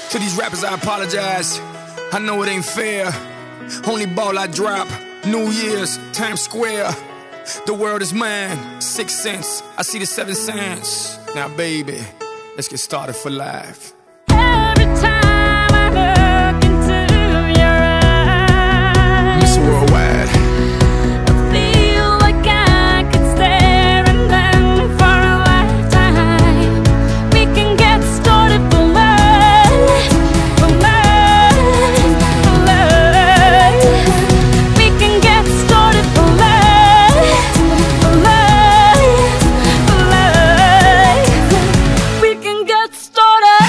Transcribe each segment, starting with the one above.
To these rappers I apologize, I know it ain't fair. Only ball I drop, New Year's, Times Square. The world is mine, 6 cents, I see the 7 cents. Now baby, let's get started for life. Every time I look into your eyes, Miss Worldwide, I feel like I could stare at them for a lifetime. We can get started for love, for love, for love. We can get started for love, for love, for love. We can get started.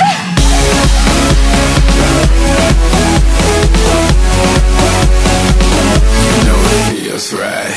you know it feels right.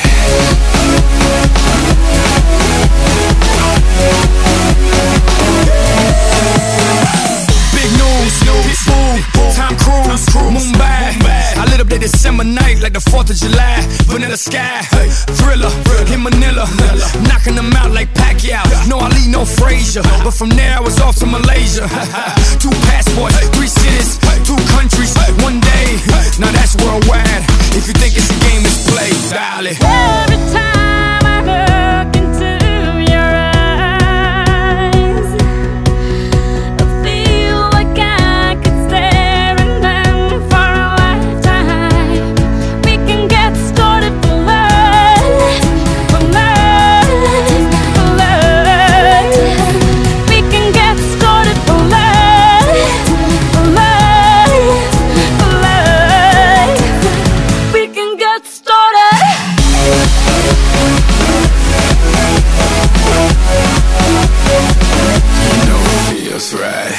Big news, Pitbull, Tom Cruise, Mumbai. I lit up that December night like the 4th of July. Vanilla Sky, Thriller, in Manila, knocking them out like Pacquiao. No Ali, no Frazier, but from there I was off to Malaysia. 2 passports, 3 cities, 2 countries, 1 day. Now that's worldwide. If you think it's a game, it's play, darling. Every time I look into your eyes, I feel like I could stare at them for a lifetime. We can get started for love, for love, for love. We can get started for love, for love, for love. We can get started. You know it feels right.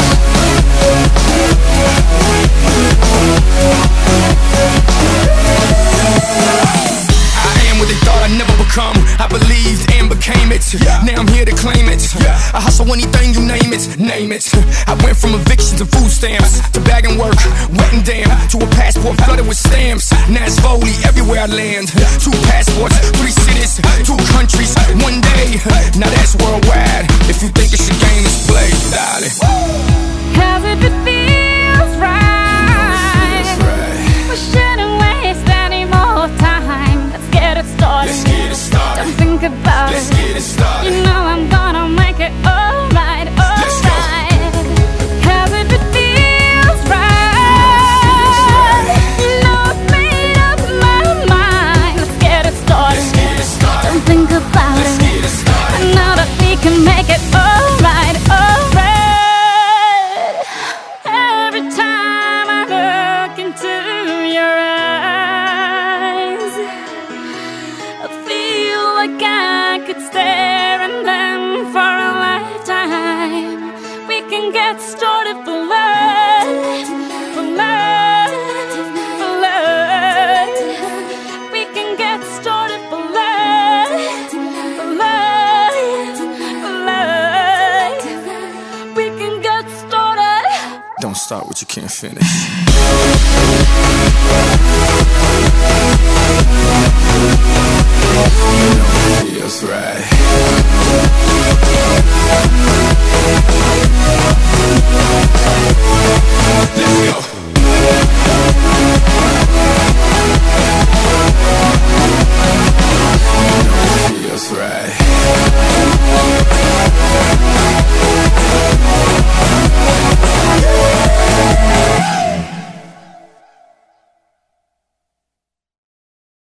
I am what they thought I'd never become. I believed and became it. Now I'm here to claim it. I hustle anything, you name it, name it. I went from evictions and food stamps to bagging work, wet and damn, to a passport flooded with stamps. Now it's Foley everywhere I land. 2 passports, 3 cities, 2 countries, 1 day. Now that's worldwide. If you think it's a game, it's play, darling. Cause if it feels right, we shouldn't waste any more time. Let's get it started. Let's get it started. Don't think about Let's it. get it started. You know I'm gonna make it alright, Let's go. alright. Cause if it feels right, you know I've made up my mind. Let's get it started. Let's get it started. Don't think about Let's it. get it started. I know that we can make it alright, alright. Every time I look into your eyes, I feel like I could stare at them for a lifetime. We can get started for love, for love, for love. We can get started for love, for love, for love. We can get started. Don't start what you can't finish. You know it feels right.